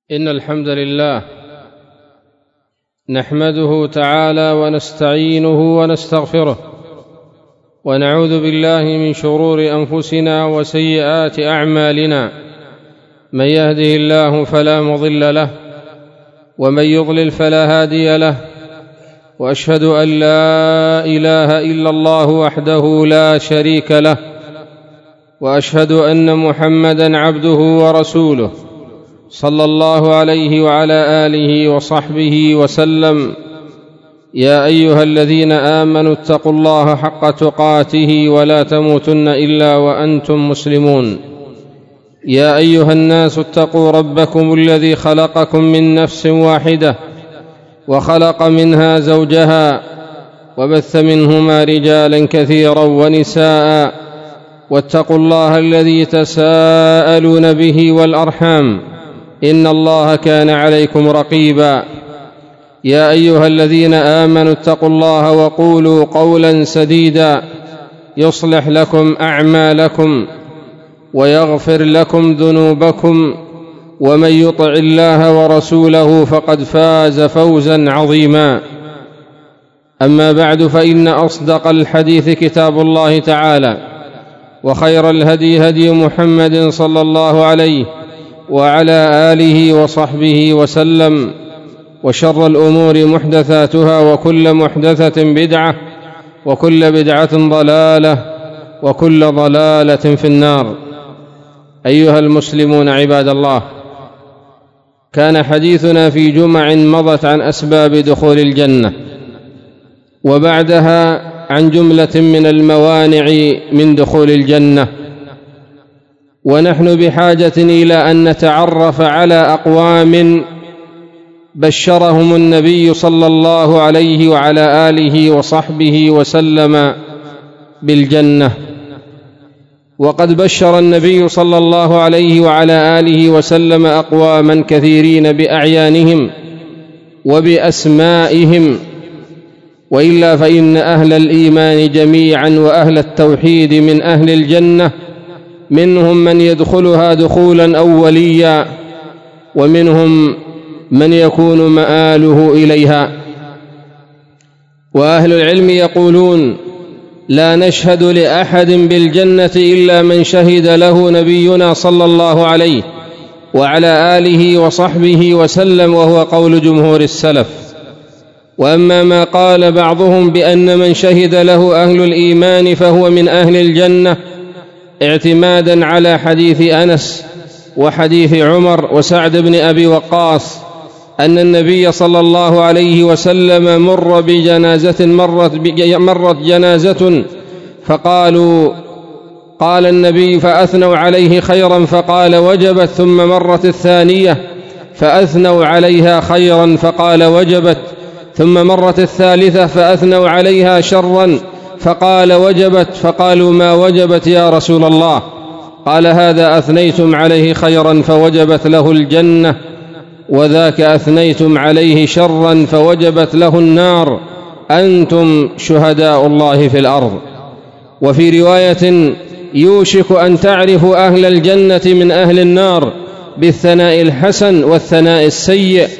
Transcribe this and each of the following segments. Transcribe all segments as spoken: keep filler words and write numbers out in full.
إن الحمد لله نحمده تعالى ونستعينه ونستغفره ونعوذ بالله من شرور أنفسنا وسيئات أعمالنا. من يهده الله فلا مضل له ومن يضلل فلا هادي له، وأشهد أن لا إله إلا الله وحده لا شريك له، وأشهد أن محمدًا عبده ورسوله صلى الله عليه وعلى آله وصحبه وسلم. يا أيها الذين آمنوا اتقوا الله حق تقاته ولا تموتن إلا وأنتم مسلمون. يا أيها الناس اتقوا ربكم الذي خلقكم من نفس واحدة وخلق منها زوجها وبث منهما رجالا كثيرا ونساء، واتقوا الله الذي تساءلون به والأرحام إن الله كان عليكم رقيبا. يا أيها الذين آمنوا اتقوا الله وقولوا قولا سديدا يصلح لكم أعمالكم ويغفر لكم ذنوبكم، ومن يطع الله ورسوله فقد فاز فوزا عظيما. أما بعد، فإن أصدق الحديث كتاب الله تعالى، وخير الهدي هدي محمد صلى الله عليه وعلى آله وصحبه وسلم، وشر الأمور محدثاتها، وكل محدثة بدعة، وكل بدعة ضلالة، وكل ضلالة في النار. أيها المسلمون عباد الله، كان حديثنا في جمع مضت عن أسباب دخول الجنة، وبعدها عن جملة من الموانع من دخول الجنة، ونحن بحاجة إلى أن نتعرف على أقوام بشرهم النبي صلى الله عليه وعلى آله وصحبه وسلم بالجنة. وقد بشر النبي صلى الله عليه وعلى آله وسلم أقواما كثيرين بأعيانهم وبأسمائهم، وإلا فإن أهل الإيمان جميعا وأهل التوحيد من أهل الجنة منهم من يدخلها دخولا أوليا، ومنهم من يكون مآله إليها. وأهل العلم يقولون: لا نشهد لأحد بالجنة إلا من شهد له نبينا صلى الله عليه وعلى آله وصحبه وسلم، وهو قول جمهور السلف. وأما ما قال بعضهم بأن من شهد له أهل الإيمان فهو من أهل الجنة، اعتمادا على حديث أنس وحديث عمر وسعد بن أبي وقاص أن النبي صلى الله عليه وسلم مر بجنازة مرت, مرت جنازة فقالوا قال النبي فأثنوا عليه خيرا فقال وجبت، ثم مرت الثانية فأثنوا عليها خيرا فقال وجبت، ثم مرت الثالثة فأثنوا عليها شرا فقال وجبت، فقالوا ما وجبت يا رسول الله؟ قال هذا أثنيتم عليه خيرا فوجبت له الجنة، وذاك أثنيتم عليه شرا فوجبت له النار، أنتم شهداء الله في الأرض. وفي رواية: يوشك أن تعرفوا أهل الجنة من أهل النار بالثناء الحسن والثناء السيء،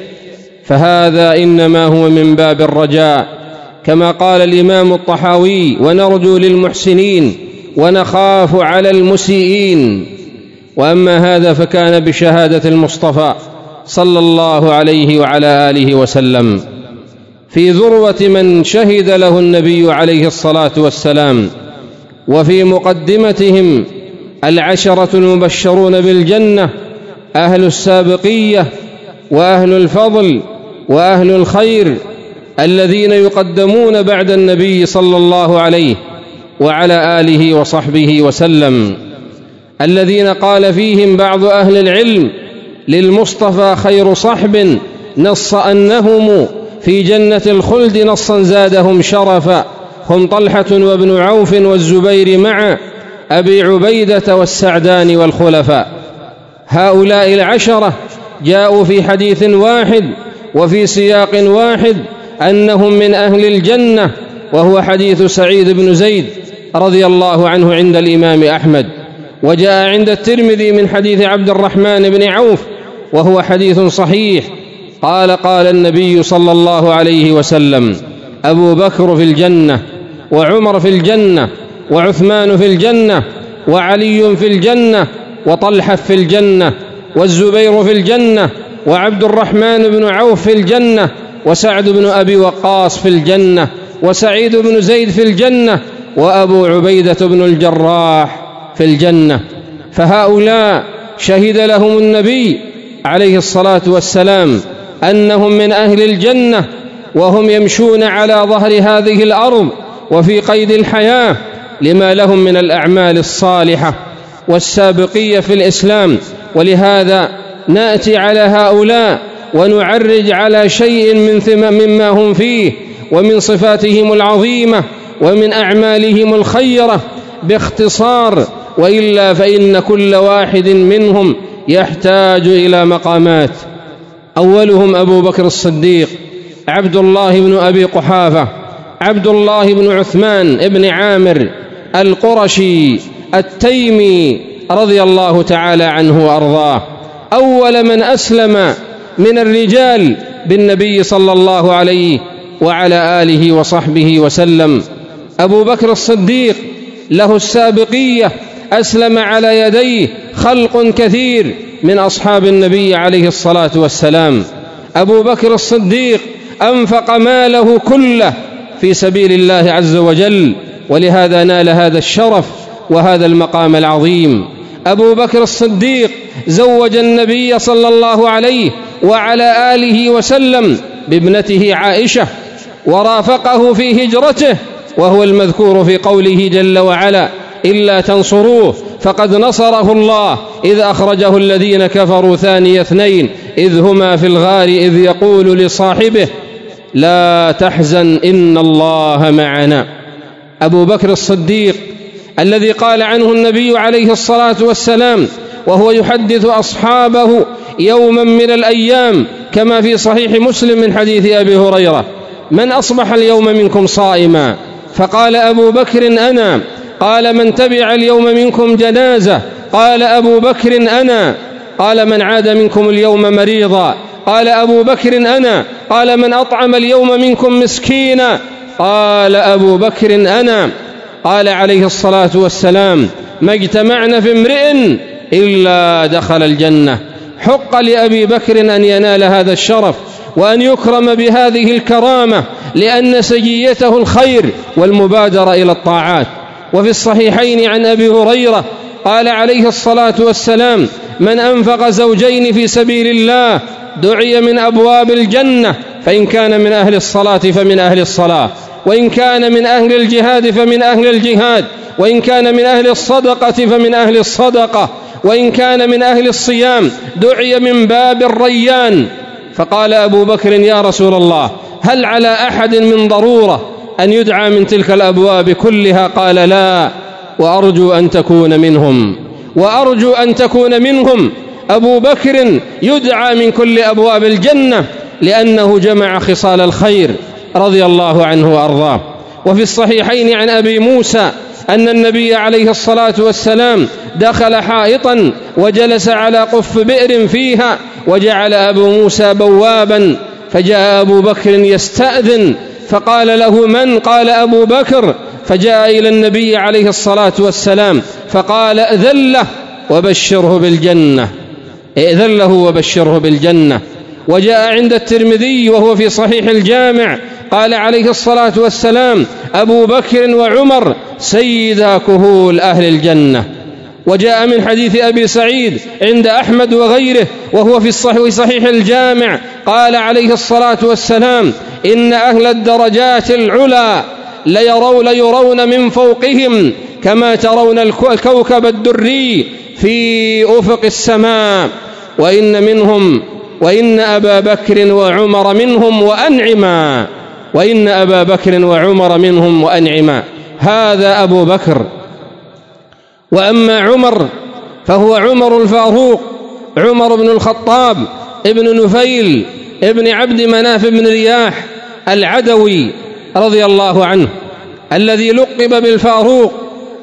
فهذا إنما هو من باب الرجاء، كما قال الإمام الطحاوي: ونرجو للمحسنين ونخاف على المسيئين. وأما هذا فكان بشهادة المصطفى صلى الله عليه وعلى آله وسلم في ذروة من شهد له النبي عليه الصلاة والسلام. وفي مقدمتهم العشرة المبشرون بالجنة، أهل السابقية وأهل الفضل وأهل الخير الذين يقدمون بعد النبي صلى الله عليه وعلى آله وصحبه وسلم، الذين قال فيهم بعض أهل العلم: للمصطفى خير صحب نص أنهم في جنة الخلد نصا زادهم شرفا، هم طلحة وابن عوف والزبير مع أبي عبيدة والسعدان والخلفاء. هؤلاء العشرة جاءوا في حديث واحد وفي سياق واحد أنهم من أهل الجنة، وهو حديث سعيد بن زيد رضي الله عنه عند الإمام أحمد، وجاء عند الترمذي من حديث عبد الرحمن بن عوف وهو حديث صحيح. قال قال النبي صلى الله عليه وسلم: أبو بكر في الجنة، وعمر في الجنة، وعثمان في الجنة، وعلي في الجنة، وطلحة في الجنة، والزبير في الجنة، وعبد الرحمن بن عوف في الجنة، وسعد بن أبي وقاص في الجنة، وسعيد بن زيد في الجنة، وأبو عبيدة بن الجراح في الجنة. فهؤلاء شهد لهم النبي عليه الصلاة والسلام أنهم من أهل الجنة، وهم يمشون على ظهر هذه الأرض وفي قيد الحياة لما لهم من الأعمال الصالحة والسابقية في الإسلام. ولهذا نأتي على هؤلاء ونعرج على شيء من مما هم فيه ومن صفاتهم العظيمة ومن أعمالهم الخيرة باختصار، وإلا فإن كل واحد منهم يحتاج إلى مقامات. أولهم أبو بكر الصديق عبد الله بن أبي قحافة عبد الله بن عثمان بن عامر القرشي التيمي رضي الله تعالى عنه وأرضاه، أول من أسلم من الرجال بالنبي صلى الله عليه وعلى آله وصحبه وسلم. أبو بكر الصديق له السابقية، أسلم على يديه خلق كثير من أصحاب النبي عليه الصلاة والسلام. أبو بكر الصديق أنفق ماله كله في سبيل الله عز وجل، ولهذا نال هذا الشرف وهذا المقام العظيم. أبو بكر الصديق زوج النبي صلى الله عليه وعلى آله وسلم بابنته عائشة، ورافقه في هجرته، وهو المذكور في قوله جل وعلا: إلا تنصروه فقد نصره الله إذ أخرجه الذين كفروا ثاني اثنين إذ هما في الغار إذ يقول لصاحبه لا تحزن إن الله معنا. أبو بكر الصديق الذي قال عنه النبي عليه الصلاة والسلام وهو يحدث أصحابه يوما من الأيام كما في صحيح مسلم من حديث أبي هريرة: من أصبح اليوم منكم صائما؟ فقال أبو بكر أنا. قال: من تبع اليوم منكم جنازة؟ قال أبو بكر أنا. قال: من عاد منكم اليوم مريضا؟ قال أبو بكر أنا. قال: من أطعم اليوم منكم مسكينا؟ قال أبو بكر أنا. قال عليه الصلاة والسلام: ما اجتمعنا في امرئ إلا دخل الجنة. حق لأبي بكر أن ينال هذا الشرف وأن يكرم بهذه الكرامة، لأن سجيته الخير والمبادرة إلى الطاعات. وفي الصحيحين عن أبي هريرة قال عليه الصلاة والسلام: من أنفق زوجين في سبيل الله دعي من أبواب الجنة، فإن كان من أهل الصلاة فمن أهل الصلاة، وإن كان من أهل الجهاد فمن أهل الجهاد، وإن كان من أهل الصدقة فمن أهل الصدقة، وإن كان من أهل الصيام دعي من باب الريان. فقال أبو بكر: يا رسول الله، هل على أحد من ضرورة أن يدعى من تلك الأبواب كلها؟ قال: لا، وأرجو أن تكون منهم، وأرجو أن تكون منهم. أبو بكر يدعى من كل أبواب الجنة لأنه جمع خصال الخير رضي الله عنه وأرضاه. وفي الصحيحين عن أبي موسى أن النبي عليه الصلاة والسلام دخل حائطا وجلس على قف بئر فيها، وجعل أبو موسى بوابا، فجاء أبو بكر يستأذن فقال له: من؟ قال: أبو بكر. فجاء إلى النبي عليه الصلاة والسلام فقال: ائذن له وبشره بالجنة، ائذن له وبشره بالجنة. وجاء عند الترمذي وهو في صحيح الجامع قال عليه الصلاة والسلام: أبو بكر وعمر سيدا كهول أهل الجنة. وجاء من حديث أبي سعيد عند أحمد وغيره وهو في صحيح الجامع قال عليه الصلاة والسلام: إن أهل الدرجات العلى ليرون, ليرون من فوقهم كما ترون الكوكب الدري في أفق السماء، وإن منهم وإن أبا بكر وعمر منهم وأنعما، وإن أبا بكر وعمر منهم وأنعما. هذا أبو بكر. وأما عمر فهو عمر الفاروق، عمر بن الخطاب ابن نفيل ابن عبد مناف بن رياح العدوي رضي الله عنه، الذي لقب بالفاروق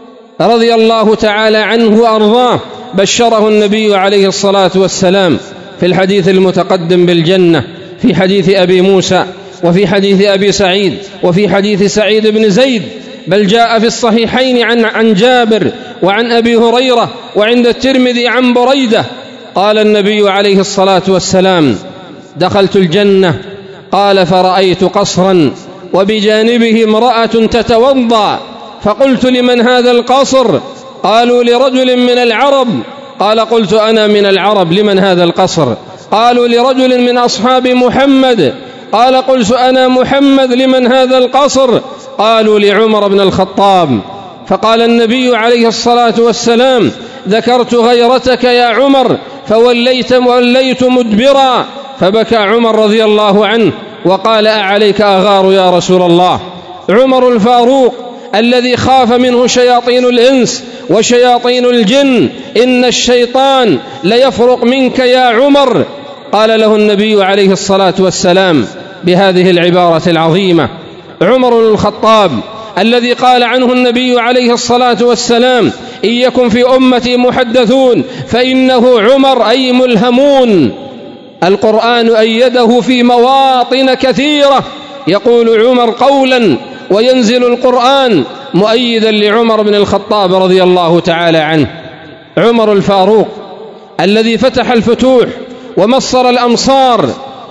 رضي الله تعالى عنه وأرضاه. بشره النبي عليه الصلاة والسلام في الحديث المتقدم بالجنة، في حديث أبي موسى وفي حديث أبي سعيد وفي حديث سعيد بن زيد، بل جاء في الصحيحين عن عن جابر وعن أبي هريرة وعند الترمذي عن بريدة قال النبي عليه الصلاة والسلام: دخلت الجنة، قال فرأيت قصرا وبجانبه امرأة تتوضأ، فقلت: لمن هذا القصر؟ قالوا: لرجل من العرب. قال: قلت أنا من العرب، لمن هذا القصر؟ قالوا: لرجل من أصحاب محمد. قال: قلت أنا محمد، لمن هذا القصر؟ قالوا: لعمر بن الخطاب. فقال النبي عليه الصلاة والسلام: ذكرت غيرتك يا عمر فوليت وليت مدبرا. فبكى عمر رضي الله عنه وقال: أعليك أغار يا رسول الله؟ عمر الفاروق الذي خاف منه شياطين الإنس وشياطين الجن: إن الشيطان ليفرق منك يا عمر. قال له النبي عليه الصلاة والسلام بهذه العبارة العظيمة: عمر الخطاب الذي قال عنه النبي عليه الصلاة والسلام: إن يكن في أمتي محدثون فإنه عمر، أي ملهمون. القرآن أيده في مواطن كثيرة، يقول عمر قولا وينزل القرآن مؤيدا لعمر بن الخطاب رضي الله تعالى عنه. عمر الفاروق الذي فتح الفتوح ومصر الأمصار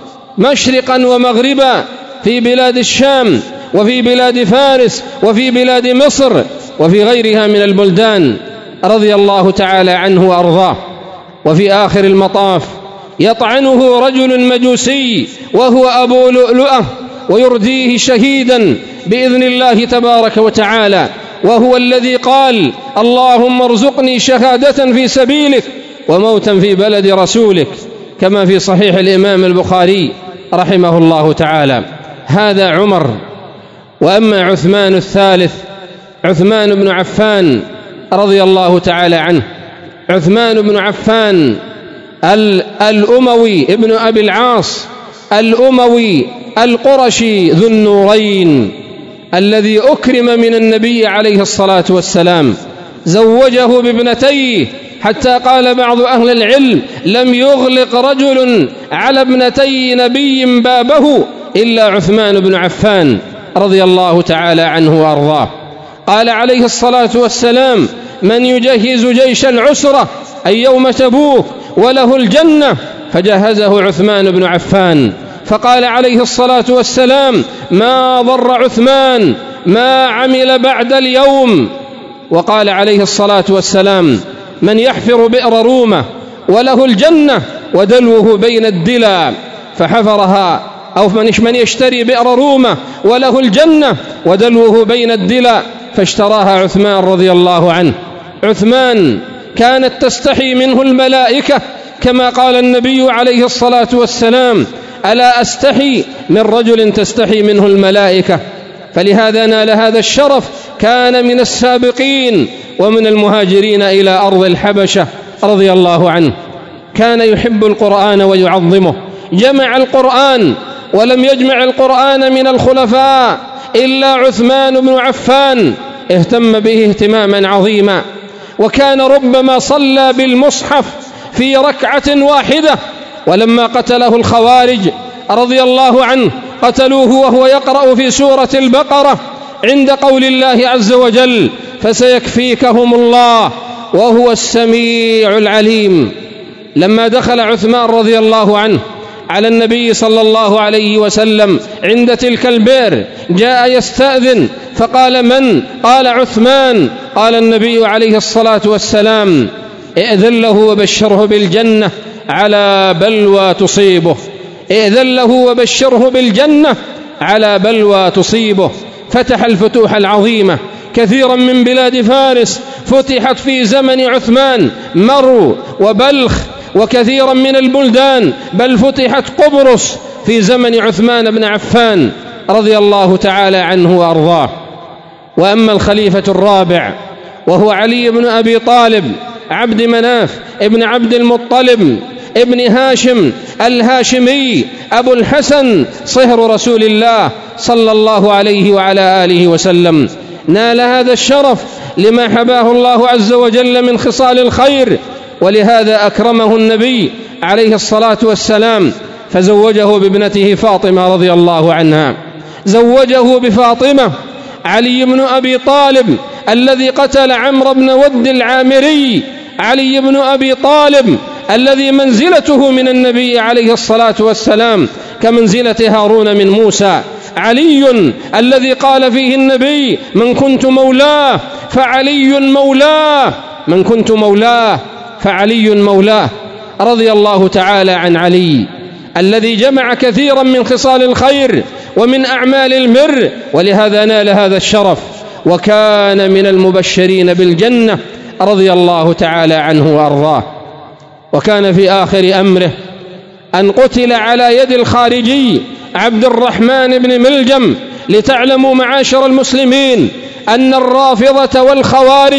مشرقا ومغربا في بلاد الشام وفي بلاد فارس وفي بلاد مصر وفي غيرها من البلدان رضي الله تعالى عنه وأرضاه. وفي آخر المطاف يطعنه رجل مجوسي وهو أبو لؤلؤة ويرديه شهيدا بإذن الله تبارك وتعالى، وهو الذي قال: اللهم ارزقني شهادة في سبيلك وموتا في بلد رسولك، كما في صحيح الإمام البخاري رحمه الله تعالى. هذا عمر. وأما عثمان الثالث، عثمان بن عفان رضي الله تعالى عنه، عثمان بن عفان الأموي ابن أبي العاص الأموي القرشي ذو النورين الذي أكرم من النبي عليه الصلاة والسلام، زوجه بابنتيه، حتى قال بعض أهل العلم: لم يغلق رجل على ابنتي نبي بابه إلا عثمان بن عفان رضي الله تعالى عنه وأرضاه. قال عليه الصلاة والسلام: من يجهز جيش العسرة أي يوم تبوك وله الجنة، فجهزه عثمان بن عفان. فقال عليه الصلاة والسلام: ما ضر عثمان ما عمل بعد اليوم. وقال عليه الصلاة والسلام: من يحفر بئر رومة وله الجنة ودلوه بين الدلى، فحفرها، أو من يشتري بئر رومة وله الجنة ودلوه بين الدلى، فاشتراها عثمان رضي الله عنه. عثمان كانت تستحي منه الملائكة، كما قال النبي عليه الصلاة والسلام: ألا أستحي من رجل تستحي منه الملائكة. فلهذا نال هذا الشرف، كان من السابقين ومن المهاجرين إلى أرض الحبشة رضي الله عنه. كان يحب القرآن ويعظمه، جمع القرآن، ولم يجمع القرآن من الخلفاء إلا عثمان بن عفان، اهتم به اهتماما عظيما. وكان ربما صلى بالمصحف في ركعة واحدة. ولما قتله الخوارج رضي الله عنه قتلوه وهو يقرأ في سورة البقرة عند قول الله عز وجل: فسيكفيكهم الله وهو السميع العليم. لما دخل عثمان رضي الله عنه على النبي صلى الله عليه وسلم عند تلك البئر، جاء يستأذن، فقال: من؟ قال: عثمان. قال النبي عليه الصلاة والسلام: ائذن له وبشره بالجنة على بلوى تصيبه، ائذن له وبشره بالجنة على بلوى تصيبه. فتح الفتوح العظيمة، كثيرا من بلاد فارس فتحت في زمن عثمان، مرو وبلخ وكثيرا من البلدان، بل فتحت قبرص في زمن عثمان بن عفان رضي الله تعالى عنه وأرضاه. وأما الخليفة الرابع وهو علي بن أبي طالب عبد مناف ابن عبد المطلب ابن هاشم الهاشمي أبو الحسن صهر رسول الله صلى الله عليه وعلى آله وسلم، نال هذا الشرف لما حباه الله عز وجل من خصال الخير ولهذا أكرمه النبي عليه الصلاة والسلام فزوجه بابنته فاطمة رضي الله عنها. زوجه بفاطمة علي بن أبي طالب الذي قتل عمرو بن ود العامري، علي بن أبي طالب الذي منزلته من النبي عليه الصلاة والسلام كمنزلة هارون من موسى، علي الذي قال فيه النبي: من كنت مولاه فعلي مولاه، من كنت مولاه فعلي مولاه، رضي الله تعالى عن علي الذي جمع كثيرا من خصال الخير ومن أعمال البر، ولهذا نال هذا الشرف وكان من المبشرين بالجنة رضي الله تعالى عنه وأرضاه. وكان في آخر أمره أن قتل على يد الخارجي عبد الرحمن بن ملجم. لتعلموا معاشر المسلمين أن الرافضة والخوارج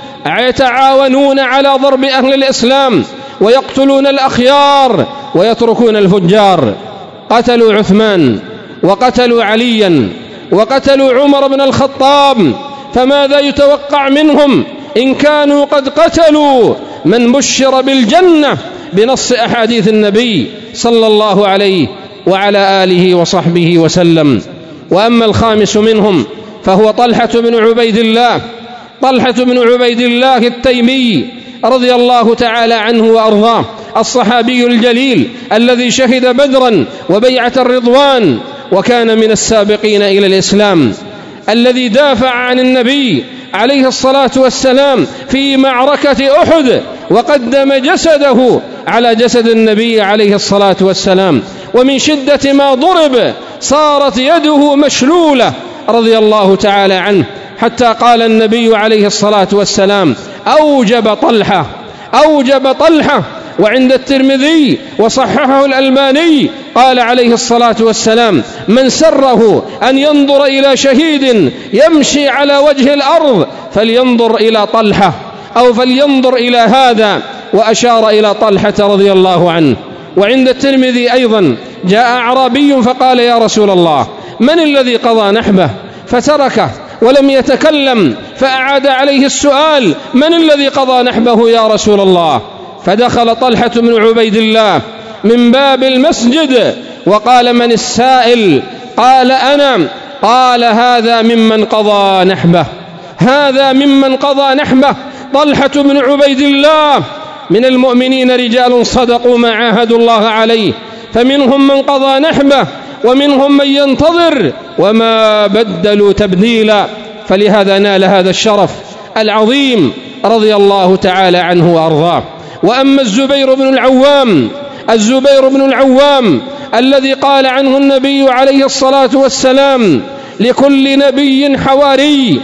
يتعاونون على ضرب أهل الإسلام ويقتلون الأخيار ويتركون الفجار. قتلوا عثمان وقتلوا عليا وقتلوا عمر بن الخطاب، فماذا يتوقع منهم إن كانوا قد قتلوا من بشر بالجنة بنص أحاديث النبي صلى الله عليه وعلى آله وصحبه وسلم. وأما الخامس منهم فهو طلحة بن عبيد الله، طلحة بن عبيد الله التيمي رضي الله تعالى عنه وأرضاه، الصحابي الجليل الذي شهد بدرا وبيعة الرضوان، وكان من السابقين إلى الإسلام، الذي دافع عن النبي عليه الصلاة والسلام في معركة أحد وقدم جسده على جسد النبي عليه الصلاة والسلام، ومن شدة ما ضرب صارت يده مشلولة رضي الله تعالى عنه، حتى قال النبي عليه الصلاة والسلام: أوجب طلحة، أوجب طلحة. وعند الترمذي وصححه الألباني قال عليه الصلاة والسلام: من سره أن ينظر إلى شهيد يمشي على وجه الأرض فلينظر إلى طلحة أو فلينظر إلى هذا، وأشار إلى طلحة رضي الله عنه. وعند الترمذي أيضا جاء أعرابي فقال: يا رسول الله، من الذي قضى نحبه؟ فتركه ولم يتكلم، فأعاد عليه السؤال: من الذي قضى نحبه يا رسول الله؟ فدخل طلحة بن عبيد الله من باب المسجد وقال: من السائل؟ قال: أنا. قال: هذا ممن قضى نحبه، هذا ممن قضى نحبه. طلحة بن عبيد الله من المؤمنين رجال صدقوا ما عاهدوا الله عليه، فمنهم من قضى نحبه ومنهم من ينتظر وما بدلوا تبديلا، فلهذا نال هذا الشرف العظيم رضي الله تعالى عنه وأرضاه. وأما الزبير بن العوام، الزبير بن العوام الذي قال عنه النبي عليه الصلاة والسلام: لكل نبي حواري،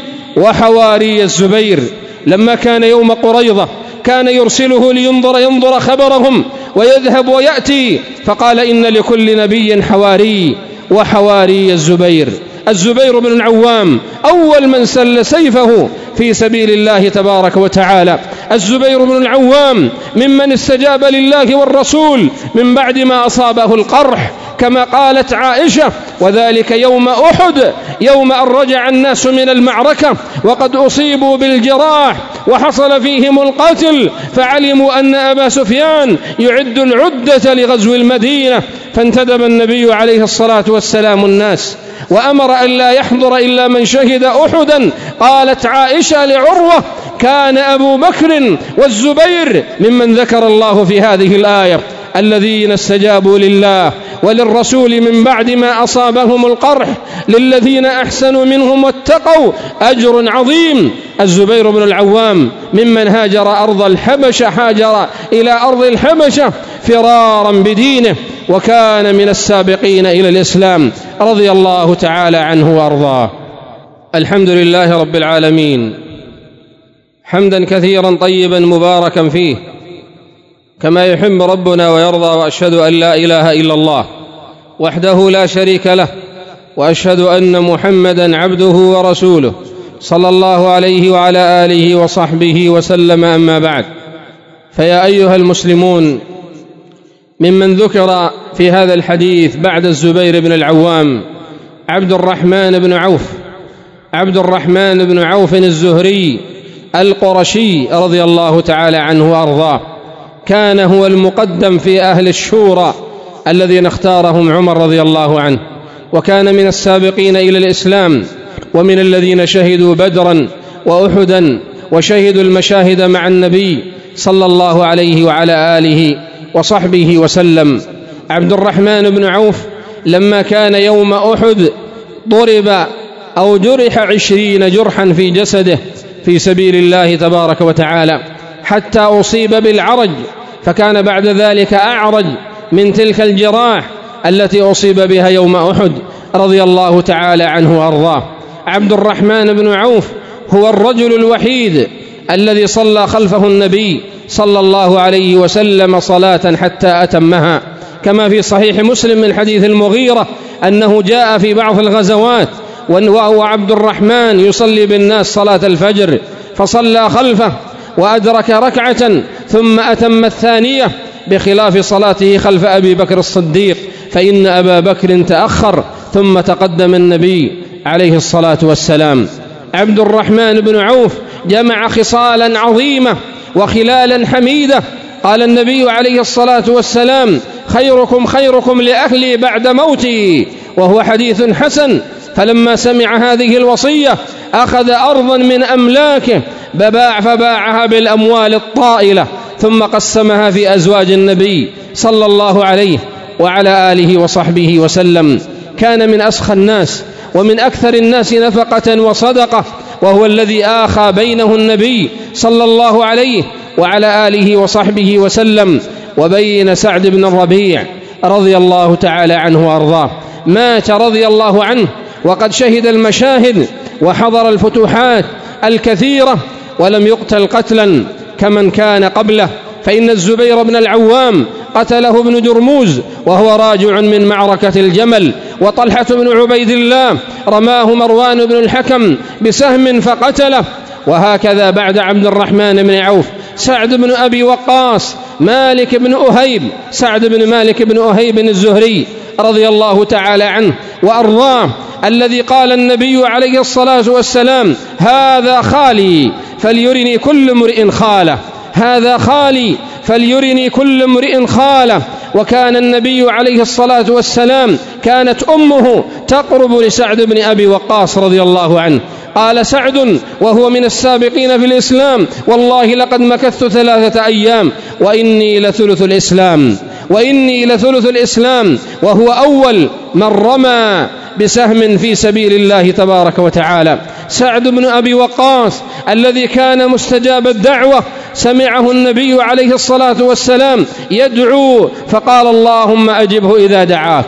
وحواري الزبير. لما كان يوم قريظة كان يرسله لينظر ينظر خبرهم ويذهب ويأتي، فقال: إن لكل نبي حواري، وحواري الزبير. الزبير بن العوام أول من سل سيفه في سبيل الله تبارك وتعالى. الزبير بن العوام ممن استجاب لله والرسول من بعد ما أصابه القرح، كما قالت عائشة: وذلك يوم أحد، يوم أن رجع الناس من المعركة وقد أصيبوا بالجراح وحصل فيهم القتل، فعلموا أن أبا سفيان يعد العدة لغزو المدينة، فانتدب النبي عليه الصلاة والسلام الناس وأمر أن لا يحضر إلا من شهد أحدا. قالت عائشة لعروة: كان أبو بكر والزبير ممن ذكر الله في هذه الآية الذين استجابوا لله وللرسول من بعد ما أصابهم القرح، للذين أحسنوا منهم واتقوا أجر عظيم. الزبير بن العوام ممن هاجر أرض الحبشة، هاجر إلى أرض الحبشة فرارا بدينه، وكان من السابقين إلى الإسلام رضي الله تعالى عنه وأرضاه. الحمد لله رب العالمين، حمدا كثيرا طيبا مباركا فيه كما يحب ربنا ويرضى، وأشهد أن لا إله إلا الله وحده لا شريك له، وأشهد أن محمدا عبده ورسوله صلى الله عليه وعلى آله وصحبه وسلم. أما بعد، فيا أيها المسلمون، ممن ذكر في هذا الحديث بعد الزبير بن العوام عبد الرحمن بن عوف، عبد الرحمن بن عوف الزهري القرشي رضي الله تعالى عنه وأرضاه، كان هو المقدم في أهل الشورى الذين اختارهم عمر رضي الله عنه، وكان من السابقين إلى الإسلام ومن الذين شهدوا بدرا وأحدا وشهدوا المشاهد مع النبي صلى الله عليه وعلى آله وصحبه وسلم. عبد الرحمن بن عوف لما كان يوم أحد ضرب أو جرح عشرين جرحا في جسده في سبيل الله تبارك وتعالى حتى أصيب بالعرج، فكان بعد ذلك أعرج من تلك الجراح التي أصيب بها يوم أحد رضي الله تعالى عنه وأرضاه. عبد الرحمن بن عوف هو الرجل الوحيد الذي صلى خلفه النبي صلى الله عليه وسلم صلاة حتى أتمها، كما في صحيح مسلم من حديث المغيرة أنه جاء في بعض الغزوات وهو عبد الرحمن يصلي بالناس صلاة الفجر، فصلى خلفه وأدرك ركعة ثم أتم الثانية، بخلاف صلاته خلف أبي بكر الصديق، فإن أبا بكر تأخر ثم تقدم النبي عليه الصلاة والسلام. عبد الرحمن بن عوف جمع خصالا عظيمة وخلالا حميدة. قال النبي عليه الصلاة والسلام: خيركم خيركم لأهلي بعد موتي، وهو حديث حسن. فلما سمع هذه الوصية أخذ أرضا من أملاكه بباع فباعها بالأموال الطائلة، ثم قسمها في أزواج النبي صلى الله عليه وعلى آله وصحبه وسلم. كان من أسخى الناس ومن أكثر الناس نفقة وصدقة، وهو الذي آخى بينه النبي صلى الله عليه وعلى آله وصحبه وسلم وبين سعد بن الربيع رضي الله تعالى عنه وأرضاه. مات رضي الله عنه وقد شهد المشاهد وحضر الفتوحات الكثيرة، ولم يقتل قتلا كمن كان قبله، فإن الزبير بن العوام قتله ابن جرموز وهو راجع من معركة الجمل، وطلحة بن عبيد الله رماه مروان بن الحكم بسهم فقتله. وهكذا بعد عبد الرحمن بن عوف سعد بن أبي وقاص، مالك بن أهيب، سعد بن مالك بن أهيب الزهري رضي الله تعالى عنه وأرضاه، الذي قال النبي عليه الصلاة والسلام: هذا خالي فليرني كل امرئ خاله، هذا خالي فليرني كل امرئ خاله. وكان النبي عليه الصلاة والسلام كانت أمه تقرب لسعد بن أبي وقاص رضي الله عنه. قال سعد وهو من السابقين في الإسلام: والله لقد مكثت ثلاثة أيام وإني لثلث الإسلام، وإني لثلث الإسلام، وهو أول من رمى بسهم في سبيل الله تبارك وتعالى. سعد بن أبي وقاص الذي كان مستجاب الدعوة، سمعه النبي عليه الصلاة والسلام يدعو فقال: اللهم أجبه إذا دعاك،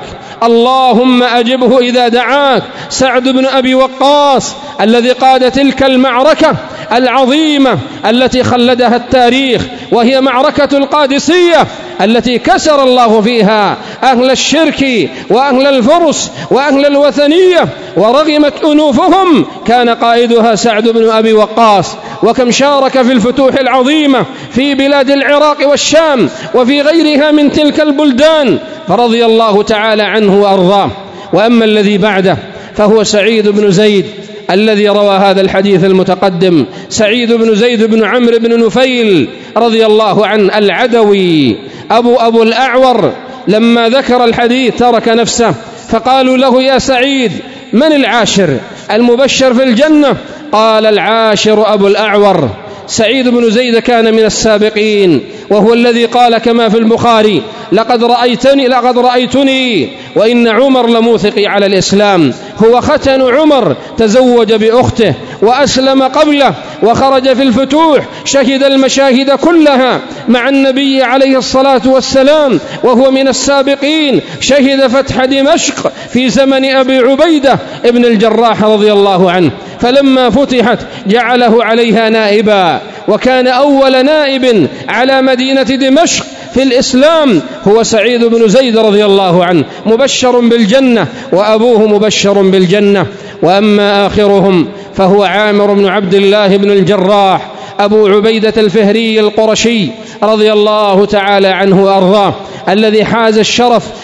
اللهم أجبه إذا دعاك. سعد بن أبي وقاص الذي قاد تلك المعركة العظيمة التي خلدها التاريخ، وهي معركة القادسية التي كسر الله فيها أهل الشرك وأهل الفرس وأهل الوثنية ورغمت أنوفهم، كان قائدها سعد بن أبي وقاص. وكم شارك في الفتوح العظيمة في بلاد العراق والشام وفي غيرها من تلك البلدان، فرضي الله تعالى عنه وأرضاه. وأما الذي بعده فهو سعيد بن زيد الذي روى هذا الحديث المتقدم، سعيد بن زيد بن عمرو بن نفيل رضي الله عنه العدوي أبو أبو الأعور. لما ذكر الحديث ترك نفسه، فقالوا له: يا سعيد، من العاشر المبشر في الجنة؟ قال: العاشر أبو الأعور. سعيد بن زيد كان من السابقين، وهو الذي قال كما في البخاري: لقد رأيتني لقد رأيتني وإن عمر لموثقي على الإسلام. هو ختن عمر، تزوج بأخته وأسلم قبله، وخرج في الفتوح، شهد المشاهد كلها مع النبي عليه الصلاة والسلام، وهو من السابقين. شهد فتح دمشق في زمن أبي عبيدة ابن الجراح رضي الله عنه، فلما فتحت جعله عليها نائبا، وكان أول نائب على مدينة دمشق في الإسلام هو سعيد بن زيد رضي الله عنه، مبشر بالجنة وأبوه مبشر بالجنة. وأما آخرهم فهو عامر بن عبد الله بن الجراح أبو عبيدة الفهري القرشي رضي الله تعالى عنه وأرضاه، الذي حاز الشرف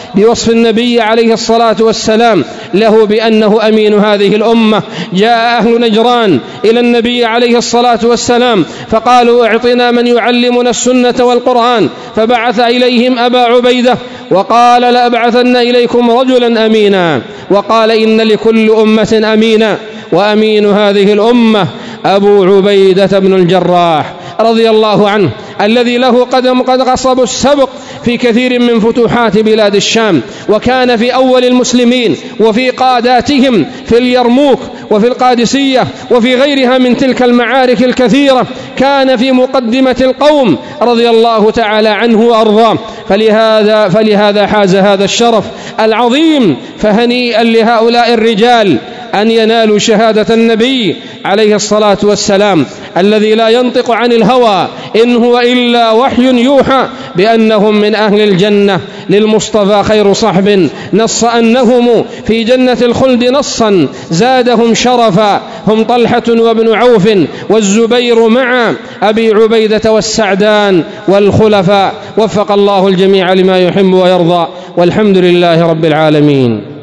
بوصف النبي عليه الصلاة والسلام له بأنه أمين هذه الأمة. جاء أهل نجران إلى النبي عليه الصلاة والسلام فقالوا اعطنا من يعلمنا السنة والقرآن، فبعث إليهم أبا عبيدة وقال لأبعثن إليكم رجلا أمينا، وقال إن لكل أمة أمينا، وأمين هذه الأمة أبو عبيدة بن الجراح رضي الله عنه الذي له قدم قد غصب السبق في كثير من فتوحات بلاد الشام، وكان في أول المسلمين وفي قاداتهم في اليرموك وفي القادسية وفي غيرها من تلك المعارك الكثيرة، كان في مقدمة القوم رضي الله تعالى عنه وأرضاه. فلهذا, فلهذا حاز هذا الشرف العظيم. فهنيئا لهؤلاء الرجال أن ينالوا شهادة النبي عليه الصلاة والسلام الذي لا ينطق عن الهوى إن هو إلا وحي يوحى بأنهم من أهل الجنة. للمصطفى خير صحب نص أنهم في جنة الخلد نصا زادهم شرفا، هم طلحة وابن عوف والزبير مع أبي عبيدة والسعدان والخلفاء. وفق الله الجميع لما يحب ويرضى، والحمد لله رب العالمين.